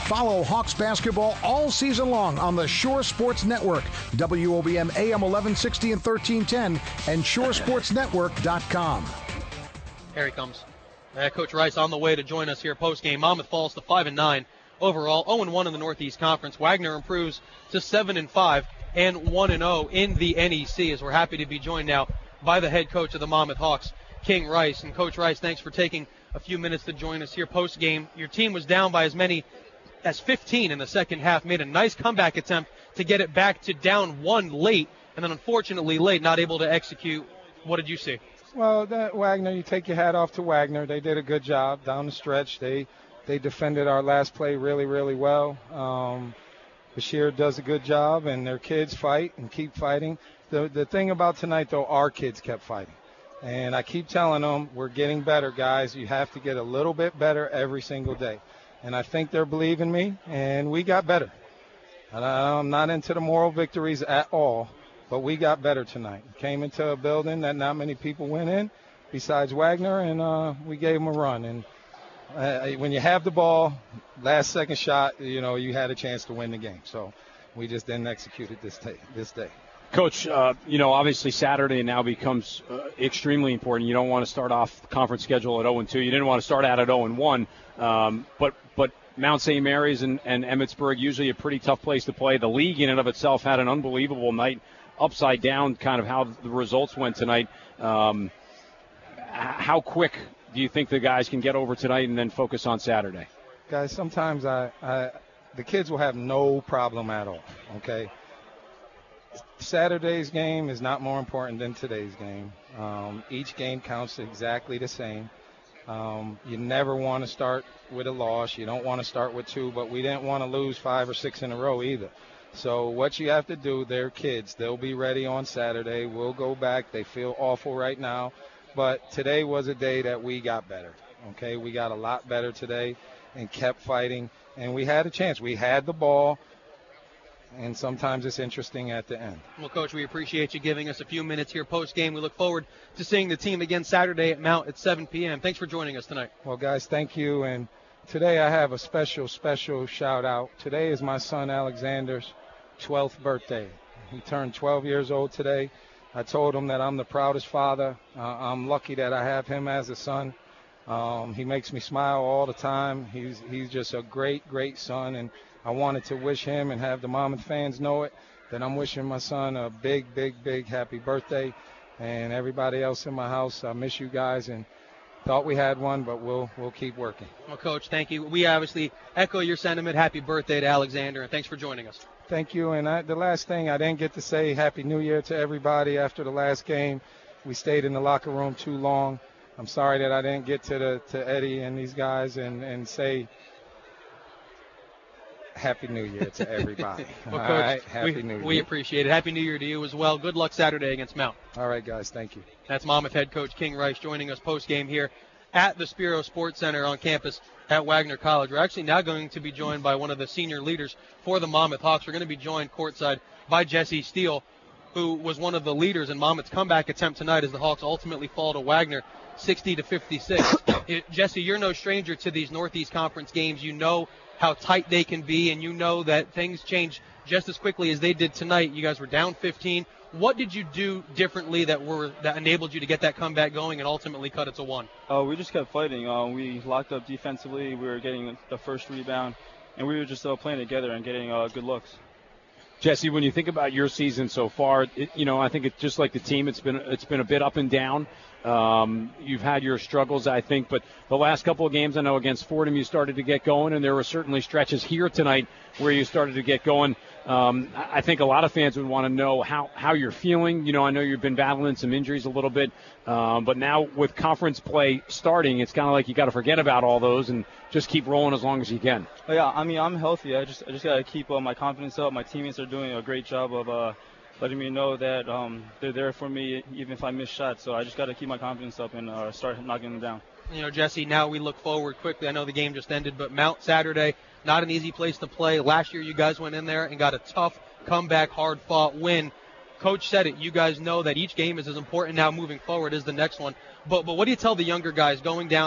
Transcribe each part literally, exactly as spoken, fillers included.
Follow Hawks basketball all season long on the Shore Sports Network, W O B M A M eleven sixty and thirteen ten, and shore sports network dot com. Here he comes. Uh, Coach Rice on the way to join us here post-game. Monmouth falls to five and nine overall, oh and one in the Northeast Conference. Wagner improves to seven and five and one and oh in the N E C, as we're happy to be joined now by the head coach of the Monmouth Hawks, King Rice. And Coach Rice, thanks for taking a few minutes to join us here post-game. Your team was down by as many as fifteen in the second half, made a nice comeback attempt to get it back to down one late, and then unfortunately late, not able to execute. What did you see? Well, that Wagner, you take your hat off to Wagner. They did a good job down the stretch. They they defended our last play really, really well. Um, Bashir does a good job, and their kids fight and keep fighting. The the thing about tonight, though, our kids kept fighting. And I keep telling them, we're getting better, guys. You have to get a little bit better every single day. And I think they're believing me, and we got better. And I'm not into the moral victories at all. But we got better tonight. Came into a building that not many people went in besides Wagner, and uh, we gave them a run. And uh, when you have the ball, last second shot, you know, you had a chance to win the game. So we just didn't execute it this day. This day. Coach, uh, you know, obviously Saturday now becomes uh, extremely important. You don't want to start off the conference schedule at oh and two. You didn't want to start out at oh and one. Um, but but Mount Saint Mary's and, and Emmitsburg, usually a pretty tough place to play. The league in and of itself had an unbelievable night. Upside down kind of how the results went tonight. Um, how quick do you think the guys can get over tonight and then focus on Saturday? Guys, sometimes I, I the kids will have no problem at all, okay? Saturday's game is not more important than today's game. Um, each game counts exactly the same. Um, you never want to start with a loss. You don't want to start with two, but we didn't want to lose five or six in a row either. So what you have to do, they're kids. They'll be ready on Saturday. We'll go back. They feel awful right now. But today was a day that we got better, okay? We got a lot better today and kept fighting. And we had a chance. We had the ball, and sometimes it's interesting at the end. Well, Coach, we appreciate you giving us a few minutes here post-game. We look forward to seeing the team again Saturday at Mount at seven p.m. Thanks for joining us tonight. Well, guys, thank you. And today I have a special, special shout-out. Today is my son Alexander's twelfth birthday. He turned twelve years old today. I told him that I'm the proudest father. Uh, I'm lucky that I have him as a son. Um, he makes me smile all the time. He's he's just a great, great son, and I wanted to wish him and have the Monmouth fans know it, that I'm wishing my son a big, big, big happy birthday. And everybody else in my house, I miss you guys, and thought we had one, but we'll we'll keep working. Well, Coach, thank you. We obviously echo your sentiment. Happy birthday to Alexander, and thanks for joining us. Thank you. And I, the last thing, I didn't get to say Happy New Year to everybody after the last game. We stayed in the locker room too long. I'm sorry that I didn't get to the to Eddie and these guys and, and say Happy New Year to everybody. Well, all Coach, right, Happy we, New Year. We appreciate it. Happy New Year to you as well. Good luck Saturday against Mount. All right, guys. Thank you. That's Monmouth head coach King Rice joining us post-game here at the Spiro Sports Center on campus at Wagner College. We're actually now going to be joined by one of the senior leaders for the Monmouth Hawks. We're going to be joined courtside by Jesse Steele, who was one of the leaders in Monmouth's comeback attempt tonight as the Hawks ultimately fall to Wagner sixty to fifty-six. It, Jesse, you're no stranger to these Northeast Conference games. You know how tight they can be, and you know that things change just as quickly as they did tonight. You guys were down fifteen. What did you do differently that were that enabled you to get that comeback going and ultimately cut it to one? Uh, we just kept fighting. Uh, we locked up defensively. We were getting the first rebound, and we were just uh, playing together and getting uh, good looks. Jesse, when you think about your season so far, it, you know, I think it's just like the team. It's been it's been a bit up and down. Um, you've had your struggles, I think, but the last couple of games, I know against Fordham, you started to get going, and there were certainly stretches here tonight where you started to get going. Um, I think a lot of fans would want to know how, how you're feeling. You know, I know you've been battling some injuries a little bit, um, but now with conference play starting, it's kind of like you got to forget about all those and just keep rolling as long as you can. Oh, yeah, I mean, I'm healthy. I just I just got to keep uh, my confidence up. My teammates are doing a great job of uh, letting me know that um, they're there for me even if I miss shots. So I just got to keep my confidence up and uh, start knocking them down. You know, Jesse, now we look forward quickly. I know the game just ended, but Mount Saturday, not an easy place to play. Last year you guys went in there and got a tough comeback, hard-fought win. Coach said it. You guys know that each game is as important now moving forward as the next one. But but what do you tell the younger guys going down there,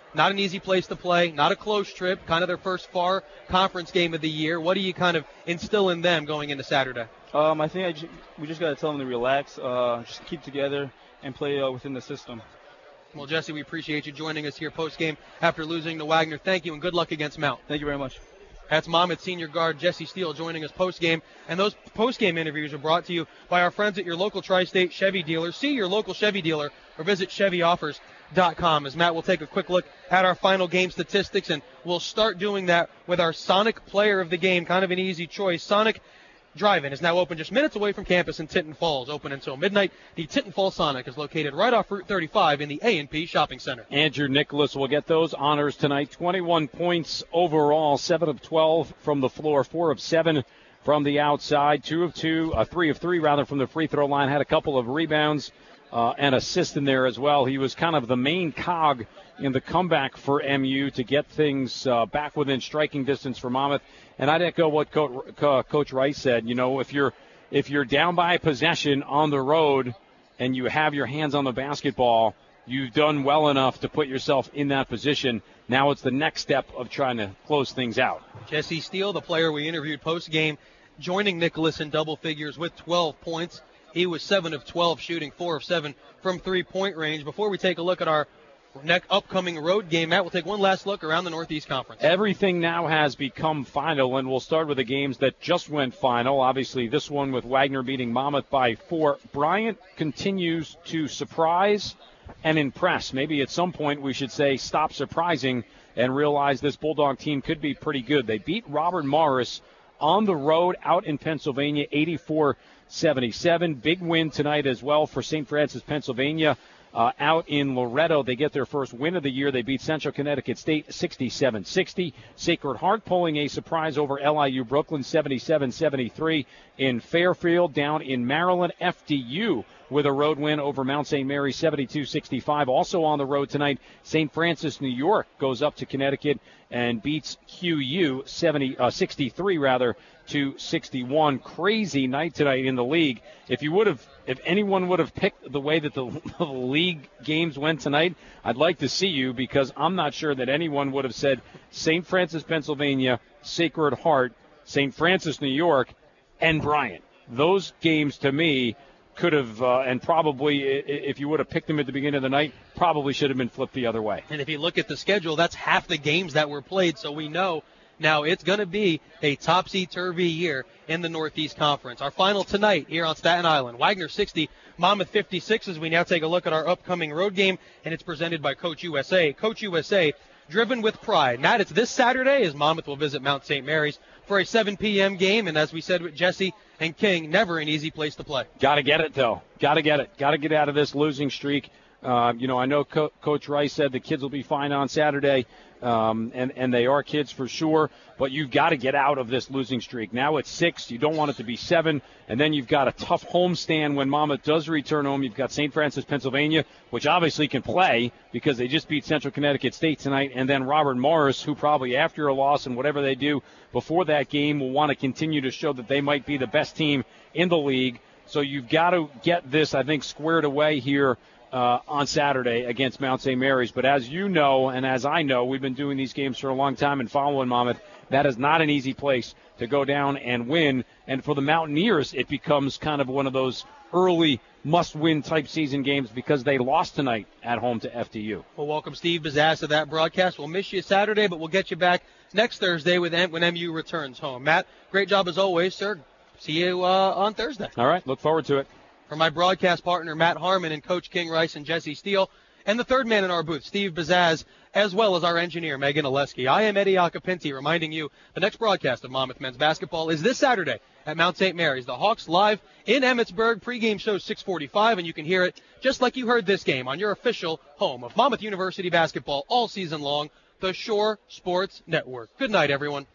not an easy place to play, not a close trip, kind of their first far conference game of the year. What do you kind of instill in them going into Saturday? Um, I think I ju- we just got to tell them to relax, uh, just keep together, and play uh, within the system. Well, Jesse, we appreciate you joining us here post-game after losing to Wagner. Thank you, and good luck against Mount. Thank you very much. That's Monmouth senior guard Jesse Steele joining us post-game. And those post-game interviews are brought to you by our friends at your local Tri-State Chevy dealer. See your local Chevy dealer or visit Chevy Offers dot com. As Matt will take a quick look at our final game statistics, and we'll start doing that with our Sonic player of the game, kind of an easy choice. Sonic Drive-In is now open just minutes away from campus in Tinton Falls, open until midnight. The Tinton Falls Sonic is located right off Route thirty-five in the A and P Shopping Center. Andrew Nicholas will get those honors tonight. twenty-one points overall, seven of twelve from the floor, four of seven from the outside, two of two, uh, three of three rather from the free throw line. Had a couple of rebounds uh, and assists in there as well. He was kind of the main cog in the comeback for M U to get things uh, back within striking distance for Monmouth. And I'd echo what Co- Co- Coach Rice said. You know, if you're if you're down by a possession on the road and you have your hands on the basketball, you've done well enough to put yourself in that position. Now it's the next step of trying to close things out. Jesse Steele, the player we interviewed post-game, joining Nicholas in double figures with twelve points. He was seven of twelve shooting, four of seven from three-point range. Before we take a look at our next upcoming road game, Matt, we'll take one last look around the Northeast Conference. Everything now has become final, and we'll start with the games that just went final. Obviously, this one with Wagner beating Monmouth by four. Bryant continues to surprise and impress. Maybe at some point we should say stop surprising and realize this Bulldog team could be pretty good. They beat Robert Morris on the road out in Pennsylvania, eighty-four seventy-seven. Big win tonight as well for Saint Francis, Pennsylvania. Uh, out in Loretto, they get their first win of the year. They beat Central Connecticut State sixty-seven sixty. Sacred Heart pulling a surprise over L I U Brooklyn seventy-seven seventy-three. In Fairfield, down in Maryland, F D U with a road win over Mount Saint Mary seventy-two sixty-five. Also on the road tonight, Saint Francis, New York goes up to Connecticut and beats Q U seventy, uh, sixty-three rather to sixty-one. Crazy night tonight in the league. If you would have, if anyone would have picked the way that the, the league games went tonight, I'd like to see you, because I'm not sure that anyone would have said Saint Francis, Pennsylvania, Sacred Heart, Saint Francis, New York, and Bryant. Those games to me could have, uh, and probably if you would have picked them at the beginning of the night, probably should have been flipped the other way. And if you look at the schedule, that's half the games that were played, so we know now it's going to be a topsy-turvy year in the Northeast Conference. Our final tonight here on Staten Island, Wagner sixty, Monmouth fifty-six, as we now take a look at our upcoming road game, and it's presented by Coach U S A. Coach U S A, driven with pride. Matt, it's this Saturday as Monmouth will visit Mount Saint Mary's for a seven p.m. game, and as we said with Jesse and King, never an easy place to play. Got to get it, though. Got to get it. Got to get out of this losing streak. Uh, you know, I know Co- Coach Rice said the kids will be fine on Saturday, um, and, and they are kids for sure, but you've got to get out of this losing streak. Now it's six. You don't want it to be seven, and then you've got a tough homestand when Monmouth does return home. You've got Saint Francis, Pennsylvania, which obviously can play because they just beat Central Connecticut State tonight, and then Robert Morris, who probably after a loss and whatever they do before that game will want to continue to show that they might be the best team in the league. So you've got to get this, I think, squared away here Uh, on Saturday against Mount Saint Mary's. But as you know, and as I know, we've been doing these games for a long time and following Monmouth. That is not an easy place to go down and win. And for the Mountaineers, it becomes kind of one of those early must-win type season games because they lost tonight at home to F D U. Well, welcome Steve Bazaz to that broadcast. We'll miss you Saturday, but we'll get you back next Thursday with M- when M U returns home. Matt, great job as always, sir. See you uh, on Thursday. All right, look forward to it. For my broadcast partner, Matt Harmon, and Coach King Rice and Jesse Steele, and the third man in our booth, Steve Bazaz, as well as our engineer, Megan Oleski. I am Eddie Acapinti, reminding you the next broadcast of Monmouth men's basketball is this Saturday at Mount Saint Mary's. The Hawks live in Emmitsburg. Pregame show six forty-five, and you can hear it just like you heard this game on your official home of Monmouth University basketball all season long, the Shore Sports Network. Good night, everyone.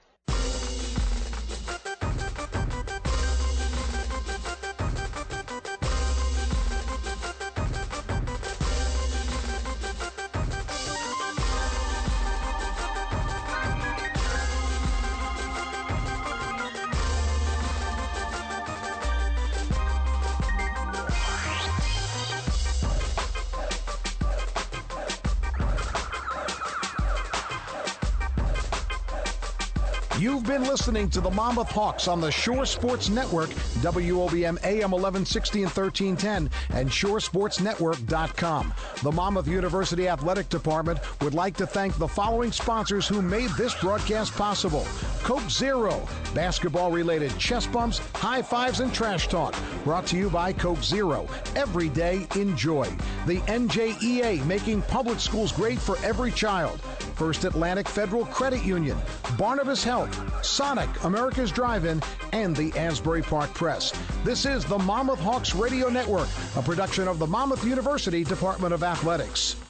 You've been listening to the Monmouth Hawks on the Shore Sports Network, W O B M A M eleven sixty and thirteen ten, and shore sports network dot com. The Monmouth University Athletic Department would like to thank the following sponsors who made this broadcast possible. Coke Zero, basketball-related chest bumps, high fives, and trash talk. Brought to you by Coke Zero. Every day, enjoy. The N J E A, making public schools great for every child. First Atlantic Federal Credit Union, Barnabas Health, Sonic, America's Drive-In, and the Asbury Park Press. This is the Monmouth Hawks Radio Network, a production of the Monmouth University Department of Athletics.